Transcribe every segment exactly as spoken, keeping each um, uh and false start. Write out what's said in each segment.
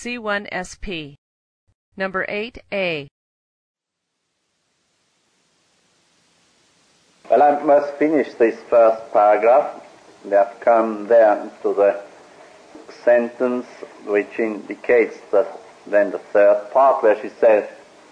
C one S P. Number eight A. Well, I must finish this first paragraph. We have come there to the sentence which indicates the, then the third part, where she says,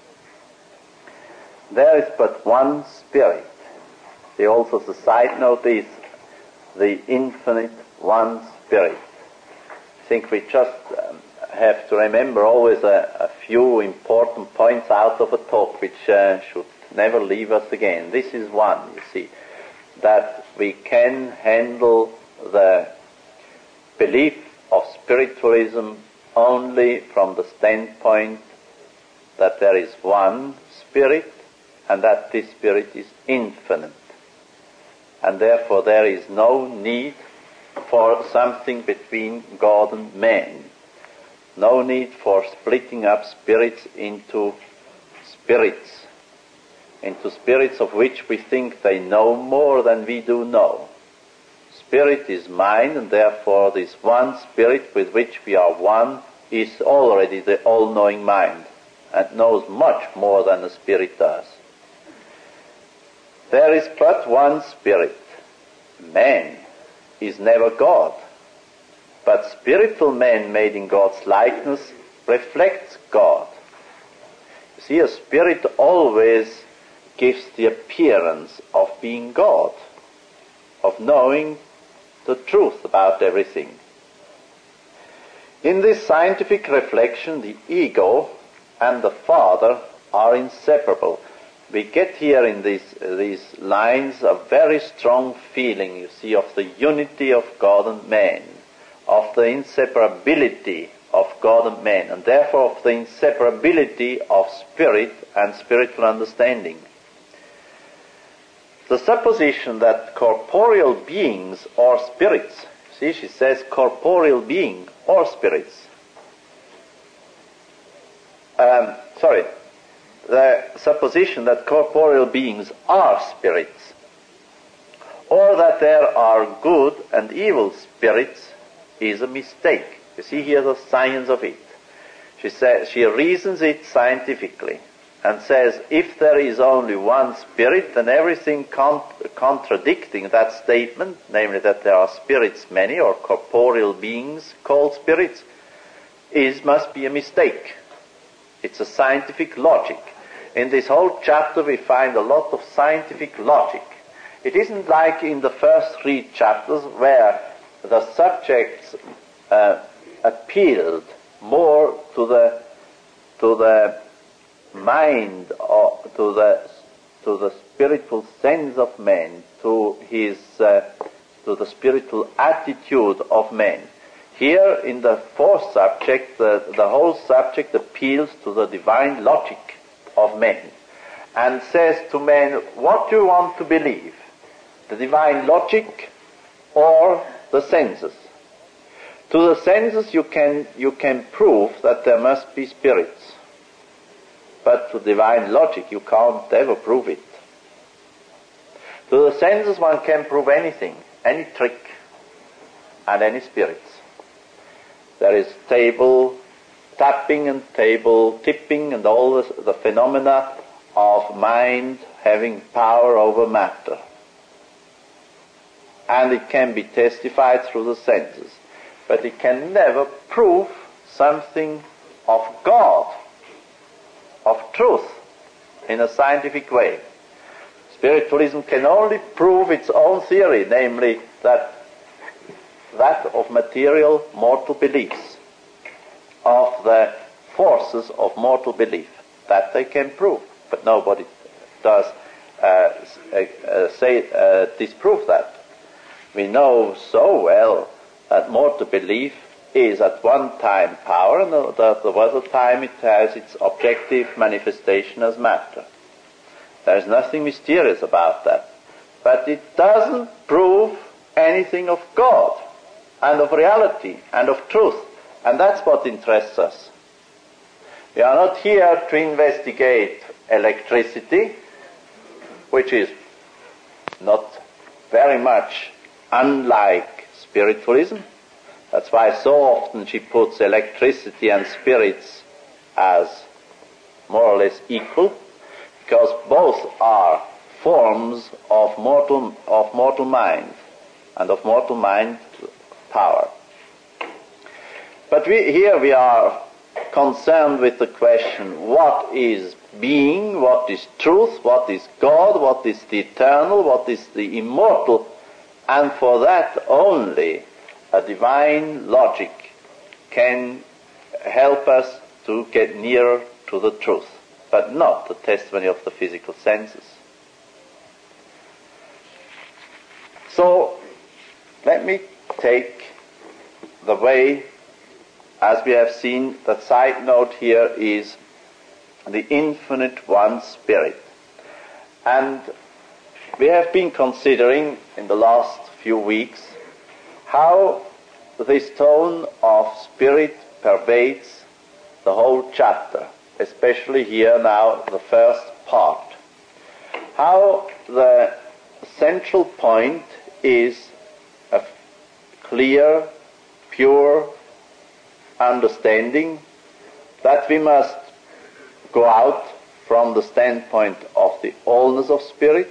there is but one Spirit. See, also the side note is the infinite one Spirit. I think we just um, have to remember always a, a few important points out of a talk which uh, should never leave us again. This is one, you see, that we can handle the belief of spiritualism only from the standpoint that there is one Spirit and that this Spirit is infinite. And therefore there is no need for something between God and man. No need for splitting up spirits into spirits, into spirits of which we think they know more than we do know. Spirit is mind, and therefore this one Spirit with which we are one is already the all-knowing mind, and knows much more than a spirit does. There is but one Spirit. Man is never God, but spiritual man made in God's likeness reflects God. You see, a spirit always gives the appearance of being God, of knowing the truth about everything. In this scientific reflection, the ego and the Father are inseparable. We get here in these, uh, these lines a very strong feeling, you see, of the unity of God and man, of the inseparability of God and man, and therefore of the inseparability of spirit and spiritual understanding. The supposition that corporeal beings or spirits, see, she says corporeal being or spirits, um, sorry, the supposition that corporeal beings are spirits, or that there are good and evil spirits, is a mistake. You see here the science of it. She says, she reasons it scientifically and says, if there is only one spirit, then everything con- contradicting that statement, namely that there are spirits many, or corporeal beings called spirits, is must be a mistake. It's a scientific logic. In this whole chapter we find a lot of scientific logic. It isn't like in the first three chapters where the subjects uh, appealed more to the to the mind, or to the to the spiritual sense of man, to his uh, to the spiritual attitude of man. Here in the fourth subject, the, the whole subject appeals to the divine logic of man and says to man, what do you want to believe? The divine logic or the senses? To the senses you can you can prove that there must be spirits, but to divine logic you can't ever prove it. To the senses one can prove anything, any trick, and any spirits. There is table tapping and table tipping and all this, the phenomena of mind having power over matter. And it can be testified through the senses. But it can never prove something of God, of truth, in a scientific way. Spiritualism can only prove its own theory, namely that that of material mortal beliefs, of the forces of mortal belief. That they can prove, but nobody does uh, uh, say uh, disprove that. We know so well that mortal belief is at one time power, and at the other time it has its objective manifestation as matter. There is nothing mysterious about that. But it doesn't prove anything of God, and of reality, and of truth. And that's what interests us. We are not here to investigate electricity, which is not very much unlike spiritualism. That's why so often she puts electricity and spirits as more or less equal, because both are forms of mortal, of mortal mind, and of mortal mind power. But we, here we are concerned with the question, what is being, what is truth, what is God, what is the eternal, what is the immortal, and for that only a divine logic can help us to get nearer to the truth, but not the testimony of the physical senses. So, let me take the way, as we have seen, the side note here is the infinite one Spirit. And we have been considering in the last few weeks how this tone of Spirit pervades the whole chapter, especially here now, the first part. How the central point is a clear, pure understanding that we must go out from the standpoint of the allness of Spirit,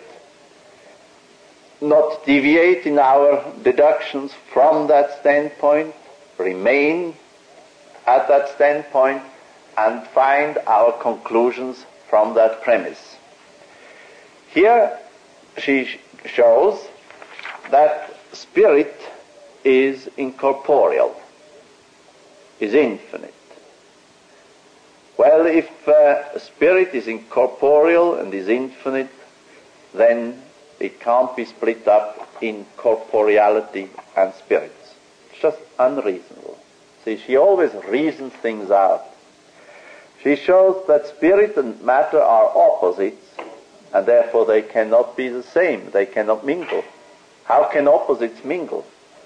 not deviate in our deductions from that standpoint, remain at that standpoint, and find our conclusions from that premise. Here she shows that Spirit is incorporeal, is infinite. Well, if uh, Spirit is incorporeal and is infinite, then it can't be split up in corporeality and spirits. It's just unreasonable. See, she always reasons things out. She shows that spirit and matter are opposites, and therefore they cannot be the same. They cannot mingle. How can opposites mingle?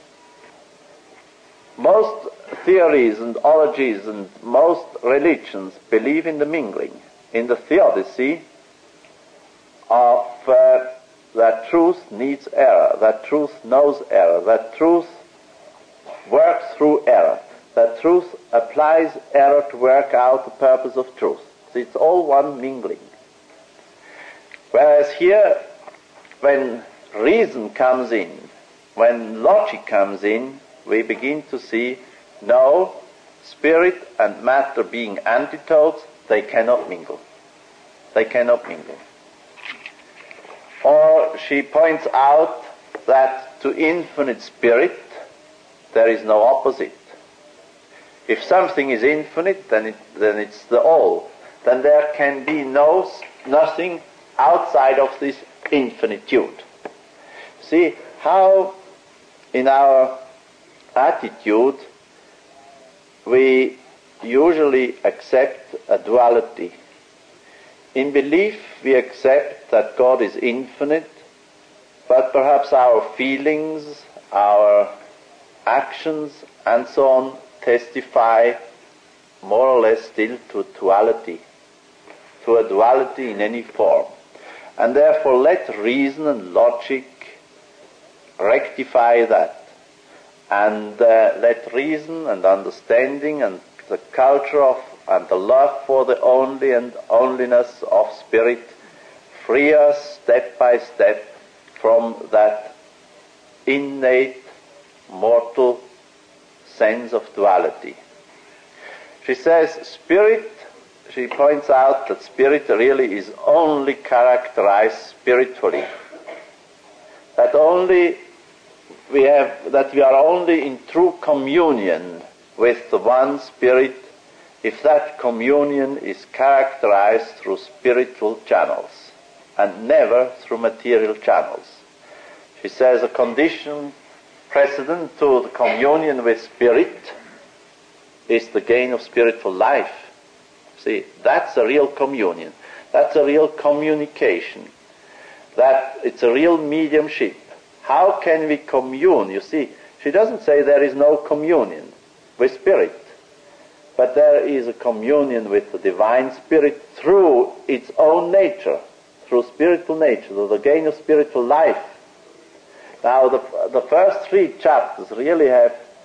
Most theories and ologies and most religions believe in the mingling, in the theodicy of uh, that truth needs error, that truth knows error, that truth works through error, that truth applies error to work out the purpose of truth. So it's all one mingling. Whereas here, when reason comes in, when logic comes in, we begin to see, no, spirit and matter being antipodes, they cannot mingle. They cannot mingle. Or she points out that to infinite spirit there is no opposite. If something is infinite, then it, then it's the all. Then there can be no nothing outside of this infinitude. See how in our attitude we usually accept a duality. In belief we accept that God is infinite, but perhaps our feelings, our actions and so on testify more or less still to duality, to a duality in any form. And therefore let reason and logic rectify that. And uh, let reason and understanding and the culture of and the love for the only and onlyness of spirit free us step by step from that innate mortal sense of duality. She says spirit, she points out that spirit really is only characterized spiritually. That only we have, that we are only in true communion with the one Spirit if that communion is characterized through spiritual channels and never through material channels. She says a condition precedent to the communion with Spirit is the gain of spiritual life. See, that's a real communion. That's a real communication. That it's a real mediumship. How can we commune? You see, she doesn't say there is no communion with Spirit, but there is a communion with the Divine Spirit through its own nature, through spiritual nature, through the gain of spiritual life. Now, the, the first three chapters really have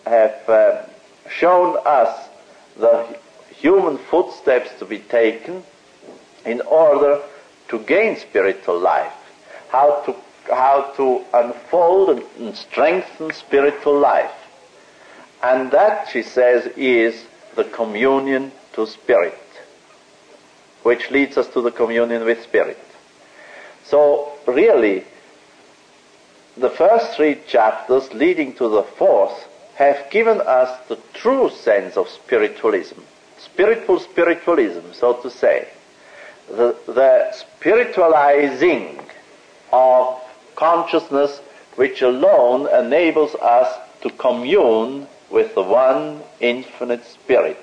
have uh, shown us the human footsteps to be taken in order to gain spiritual life, how to how to unfold and strengthen spiritual life. And that, she says, is the communion to Spirit, which leads us to the communion with Spirit. So, really, the first three chapters leading to the fourth have given us the true sense of spiritualism, spiritual spiritualism, so to say, the, the spiritualizing of consciousness which alone enables us to commune with the one infinite Spirit.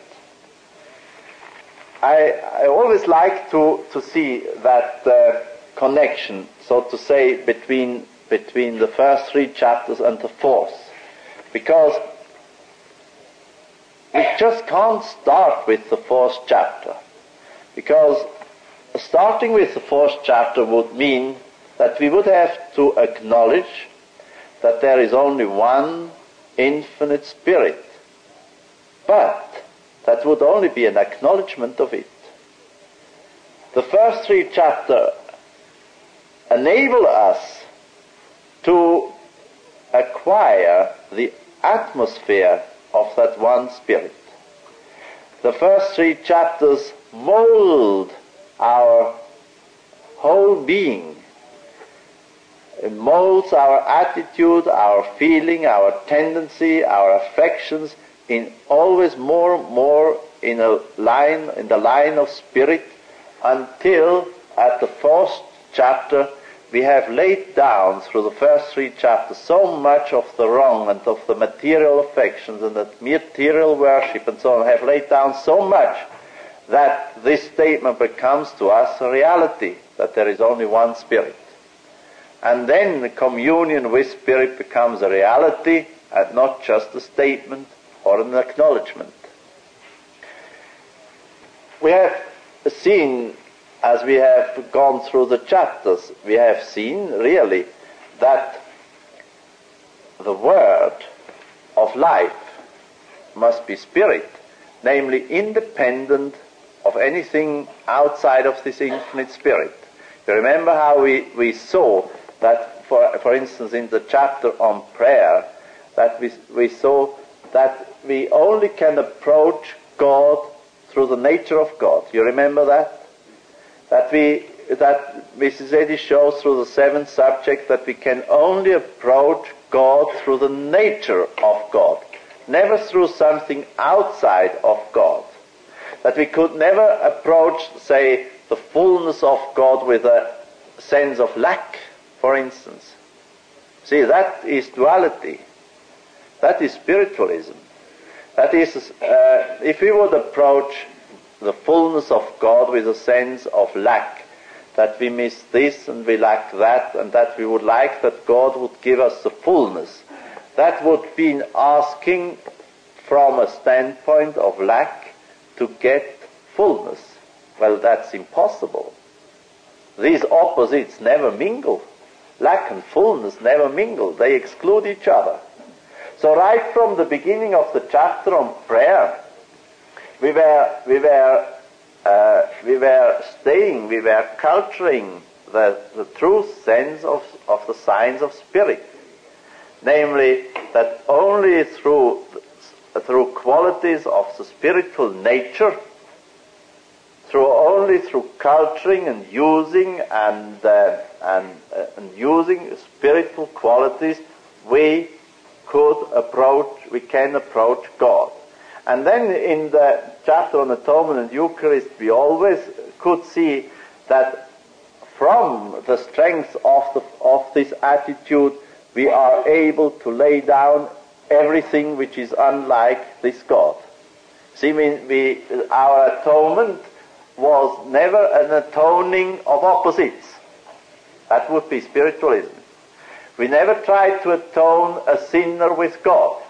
I, I always like to, to see that uh, connection, so to say, between, between the first three chapters and the fourth, because we just can't start with the fourth chapter, because starting with the fourth chapter would mean that we would have to acknowledge that there is only one infinite Spirit. But that would only be an acknowledgement of it. The first three chapters enable us to acquire the atmosphere of that one Spirit. The first three chapters mold our whole being. It molds our attitude, our feeling, our tendency, our affections in always more and more in a line, in the line of Spirit, until at the fourth chapter we have laid down through the first three chapters so much of the wrong and of the material affections and the material worship and so on, have laid down so much that this statement becomes to us a reality, that there is only one Spirit. And then the communion with Spirit becomes a reality and not just a statement or an acknowledgement. We have seen, as we have gone through the chapters, we have seen really that the word of life must be Spirit, namely independent of anything outside of this infinite Spirit. You remember how we, we saw that, for, for instance, in the chapter on prayer, that we, we saw that we only can approach God through the nature of God. You remember that? That we, that Missus Eddy shows through the seventh subject that we can only approach God through the nature of God, never through something outside of God. That we could never approach, say, the fullness of God with a sense of lack, for instance. See, that is duality. That is spiritualism. That is, uh, if we would approach the fullness of God with a sense of lack, that we miss this and we lack that, and that we would like that God would give us the fullness, that would be asking from a standpoint of lack to get fullness. Well, that's impossible. These opposites never mingle. Lack and fullness never mingle. They exclude each other. So right from the beginning of the chapter on prayer, we were we were uh, we were staying, we were culturing the, the true sense of, of the signs of Spirit, namely that only through through qualities of the spiritual nature, through only through culturing and using and uh, and, uh, and using spiritual qualities, we could approach, we can approach God. And then in the chapter on Atonement and Eucharist, we always could see that from the strength of the, of this attitude, we are able to lay down everything which is unlike this God. See, we, we, our atonement was never an atoning of opposites. That would be spiritualism. We never tried to atone a sinner with God.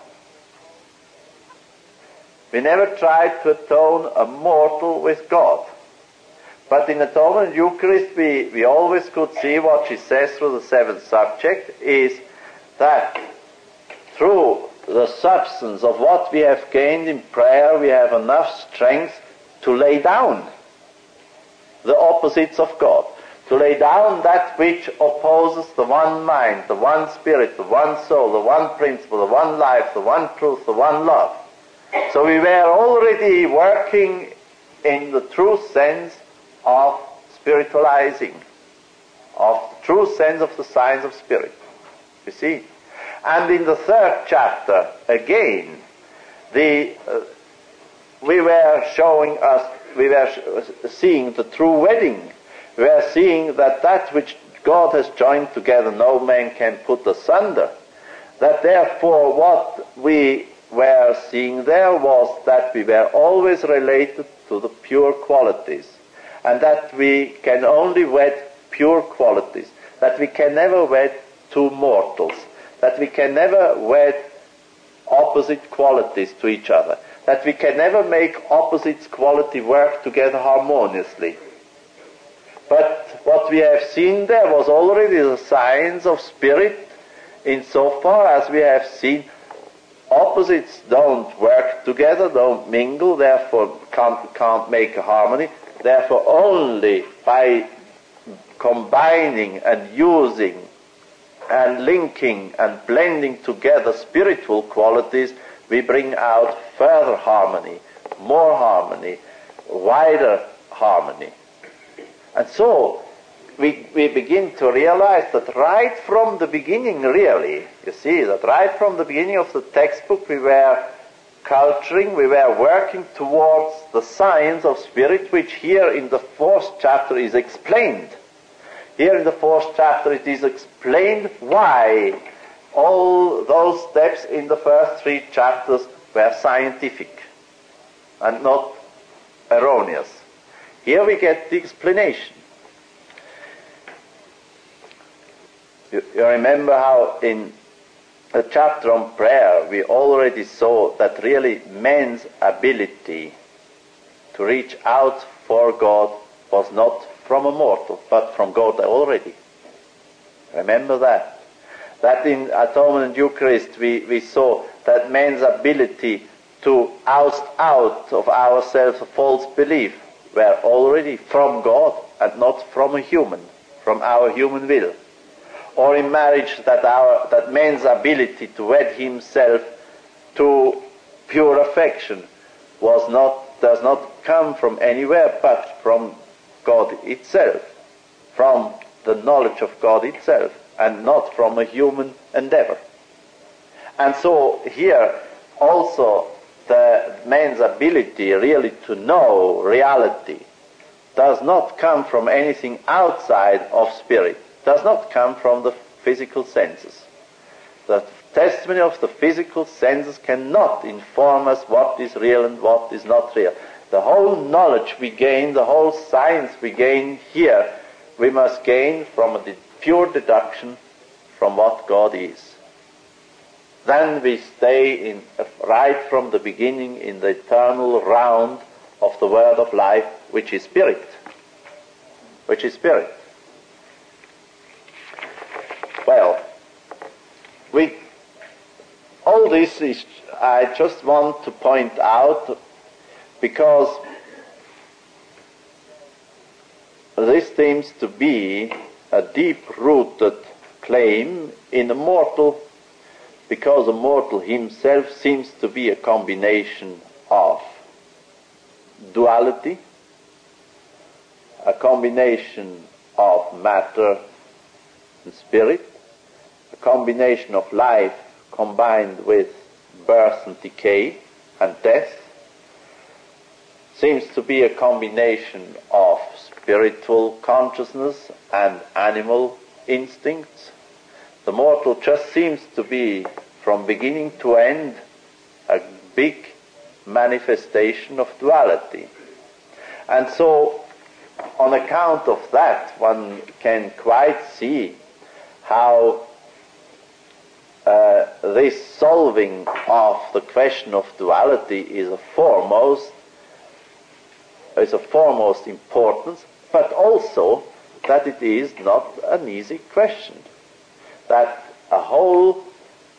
We never tried to atone a mortal with God. But in Atonement and Eucharist, we, we always could see what she says through the seventh subject, is that through the substance of what we have gained in prayer, we have enough strength to lay down the opposites of God, to lay down that which opposes the one mind, the one spirit, the one soul, the one principle, the one life, the one truth, the one love. So we were already working in the true sense of spiritualizing, of the true sense of the science of spirit. You see? And in the third chapter, again, the uh, we were showing us, we were sh- seeing the true wedding. We were seeing that that which God has joined together, no man can put asunder. That therefore what we were seeing there was that we were always related to the pure qualities, and that we can only wed pure qualities, that we can never wed two mortals, that we can never wed opposite qualities to each other, that we can never make opposites quality work together harmoniously. But what we have seen there was already the science of spirit, insofar as we have seen opposites don't work together, don't mingle, therefore can't, can't make a harmony. Therefore only by combining and using and linking and blending together spiritual qualities, we bring out further harmony, more harmony, wider harmony. And so we, we begin to realize that right from the beginning, really, you see, that right from the beginning of the textbook we were culturing, we were working towards the science of spirit, which here in the fourth chapter is explained. Here in the fourth chapter it is explained why all those steps in the first three chapters were scientific and not erroneous. Here we get the explanation. You, you remember how in the chapter on prayer we already saw that really man's ability to reach out for God was not from a mortal, but from God already. Remember that. That in Atonement and Eucharist we, we saw that man's ability to oust out of ourselves a false belief were already from God and not from a human, from our human will. Or in marriage, that our that man's ability to wed himself to pure affection was not does not come from anywhere but from God itself, from the knowledge of God itself, and not from a human endeavor. And so here also the man's ability really to know reality does not come from anything outside of spirit, does not come from the physical senses. The testimony of the physical senses cannot inform us what is real and what is not real. The whole knowledge we gain, the whole science we gain here, we must gain from a pure deduction from what God is. Then we stay in right from the beginning in the eternal round of the word of life, which is spirit. Which is spirit. Well, we all this is, I just want to point out, because this seems to be a deep-rooted claim in a mortal, because a mortal himself seems to be a combination of duality, a combination of matter and spirit, a combination of life combined with birth and decay and death, seems to be a combination of spiritual consciousness and animal instincts. The mortal just seems to be, from beginning to end, a big manifestation of duality. And so, on account of that, one can quite see how uh, this solving of the question of duality is a foremost is of foremost importance, but also that it is not an easy question. That a whole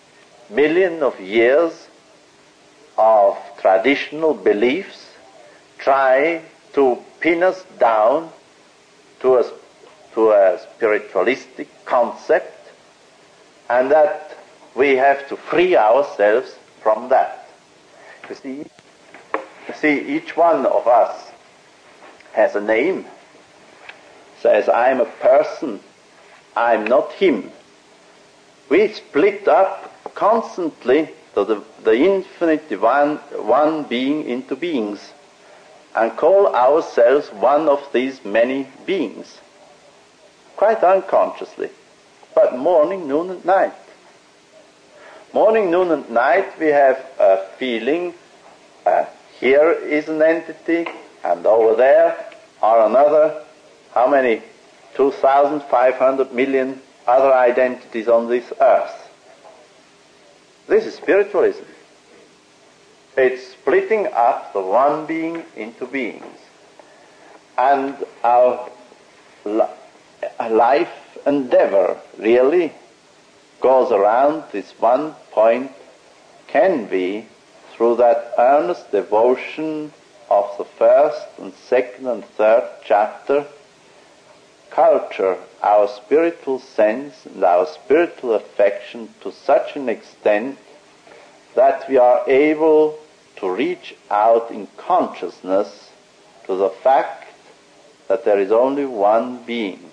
million of years of traditional beliefs try to pin us down to a, to a spiritualistic concept, and that we have to free ourselves from that. You see, you see, each one of us has a name, says, I'm a person, I'm not him. We split up constantly to the, the infinite divine one being into beings, and call ourselves one of these many beings, quite unconsciously, but morning, noon, and night. Morning, noon, and night we have a feeling, uh, here is an entity, and over there are another, how many? two thousand five hundred million other identities on this earth. This is spiritualism. It's splitting up the one being into beings. And our li- life endeavor really goes around this one point, can be through that earnest devotion of the first and second and third chapter, culture our spiritual sense and our spiritual affection to such an extent that we are able to reach out in consciousness to the fact that there is only one being,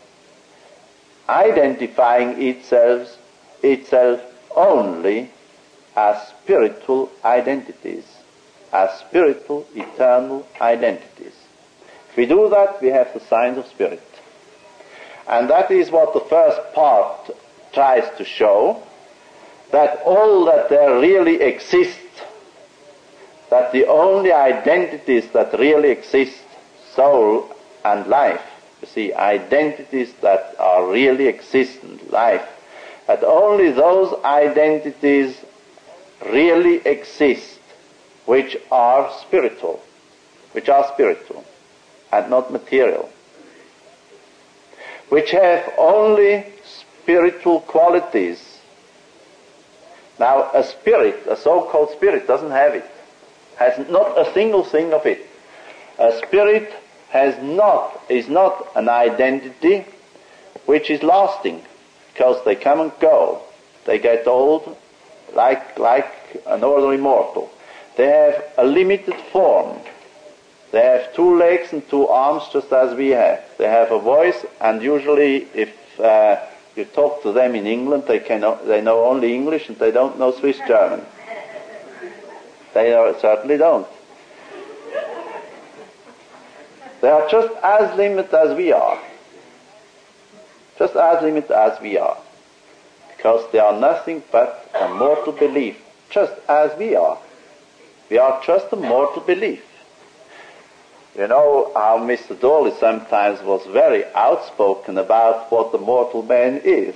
identifying itself, itself only as spiritual identities, as spiritual eternal identities. If we do that, we have the signs of spirit. And that is what the first part tries to show, that all that there really exists, that the only identities that really exist, soul and life, you see, identities that are really existent, life, that only those identities really exist which are spiritual, which are spiritual and not material, which have only spiritual qualities. Now, a spirit, a so-called spirit, doesn't have it, has not a single thing of it. A spirit has not, is not an identity which is lasting, because they come and go. They get old like, like an ordinary mortal. They have a limited form. They have two legs and two arms just as we have. They have a voice, and usually if uh, you talk to them in England, they, can, they know only English and they don't know Swiss German. They are, certainly don't. They are just as limited as we are. Just as limited as we are. Because they are nothing but a mortal belief, just as we are. We are just a mortal belief. You know how Mister Dawley sometimes was very outspoken about what the mortal man is.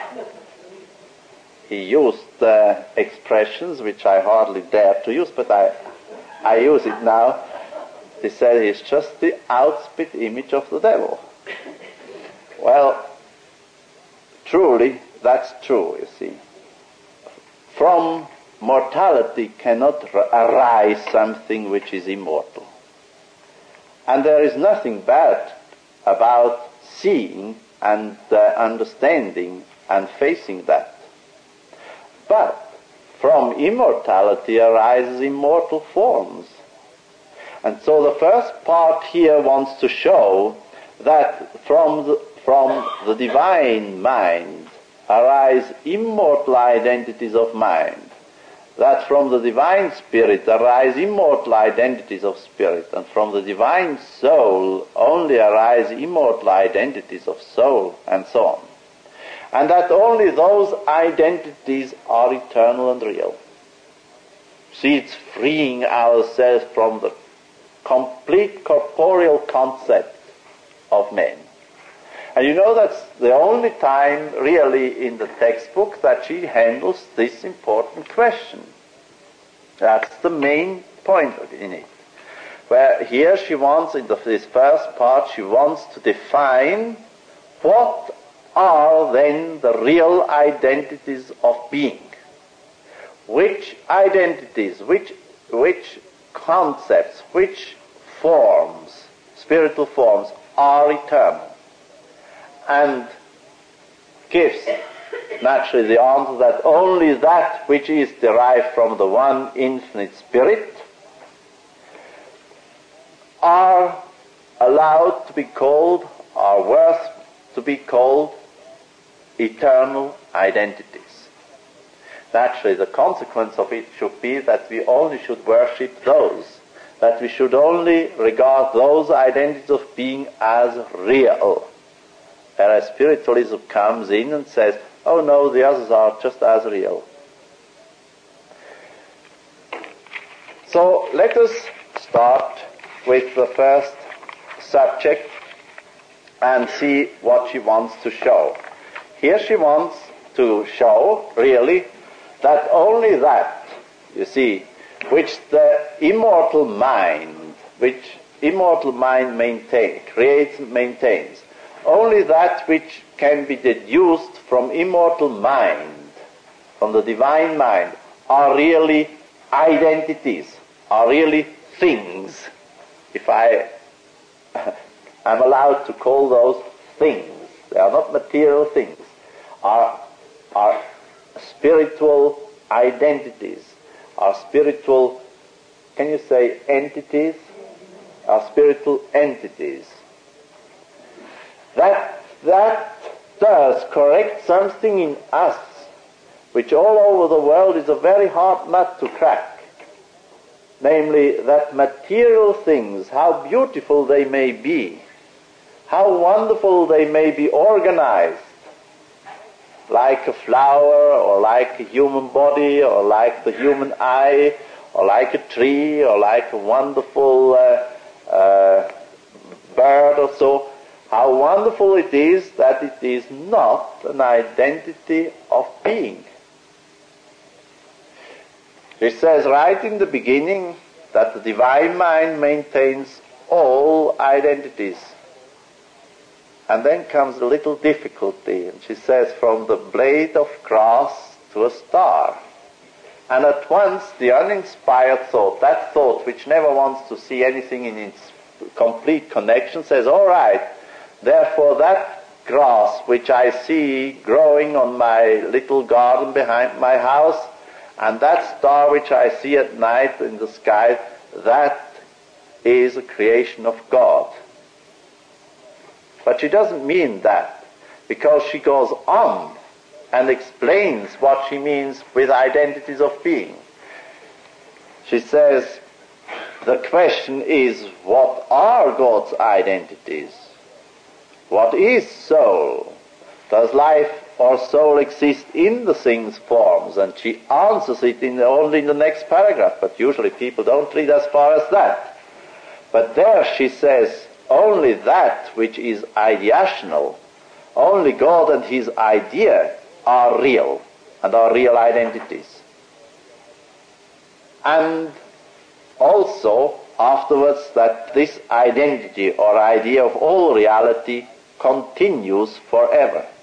He used uh, expressions which I hardly dare to use, but I, I use it now. He said he's just the outspit image of the devil. Well, truly, that's true, you see. From mortality cannot arise something which is immortal. And there is nothing bad about seeing and uh, understanding and facing that. But from immortality arises immortal forms. And so the first part here wants to show that from the, from the divine mind arise immortal identities of mind. That from the divine spirit arise immortal identities of spirit, and from the divine soul only arise immortal identities of soul, and so on. And that only those identities are eternal and real. See, it's freeing ourselves from the complete corporeal concept of man. And you know that's the only time really in the textbook that she handles this important question. That's the main point in it. Where here she wants, in the, this first part, she wants to define what are then the real identities of being. which identities, which, which concepts, which forms, spiritual forms, are eternal. And gives naturally the answer that only that which is derived from the one infinite Spirit are allowed to be called, are worth to be called eternal identities. Naturally, the consequence of it should be that we only should worship those, that we should only regard those identities of being as real. Whereas spiritualism comes in and says, oh no, the others are just as real. So let us start with the first subject and see what she wants to show. Here she wants to show, really, that only that, you see, which the immortal mind, which immortal mind maintain, creates and maintains, only that which can be deduced from immortal mind, from the divine mind, are really identities, are really things. If I am allowed to call those things, they are not material things, are, are spiritual identities, are spiritual, can you say entities? Are spiritual entities. That, that does correct something in us, which all over the world is a very hard nut to crack. Namely, that material things, how beautiful they may be, how wonderful they may be organized, like a flower, or like a human body, or like the human eye, or like a tree, or like a wonderful uh, uh, bird or so, how wonderful it is that it is not an identity of being. It says right in the beginning that the divine mind maintains all identities. And then comes a little difficulty, and she says, from the blade of grass to a star. And at once the uninspired thought, that thought which never wants to see anything in its complete connection, says, all right, therefore that grass which I see growing on my little garden behind my house, and that star which I see at night in the sky, that is a creation of God. But she doesn't mean that, because she goes on and explains what she means with identities of being. She says, the question is, what are God's identities? What is soul? Does life or soul exist in the thing's forms? And she answers it in the, only in the next paragraph, but usually people don't read as far as that. But there she says, only that which is ideational, only God and his idea are real, and are real identities. And also, afterwards, that this identity or idea of all reality continues forever.